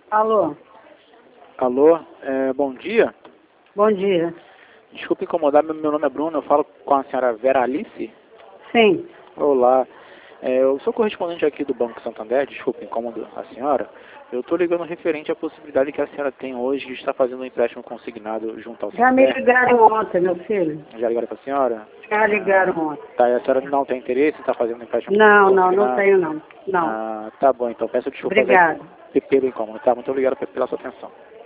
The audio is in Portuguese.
Alô? Alô, bom dia. Bom dia. Desculpe incomodar, meu nome é Bruno, eu falo com a senhora Vera Alice. Sim. Olá, eu sou correspondente aqui do Banco Santander, desculpe incomodo a senhora. Eu estou ligando referente à possibilidade que a senhora tem hoje de estar fazendo um empréstimo consignado junto ao Já me Santander. ligaram ontem, meu filho. Já ligaram para a senhora? Já ligaram ontem. Tá, e a senhora não tem interesse em estar fazendo um empréstimo Não, não consignado? tenho não. Não. Ah, tá bom, então peço desculpas aí Obrigada. pelo incômodo, tá? Muito obrigado pela sua atenção.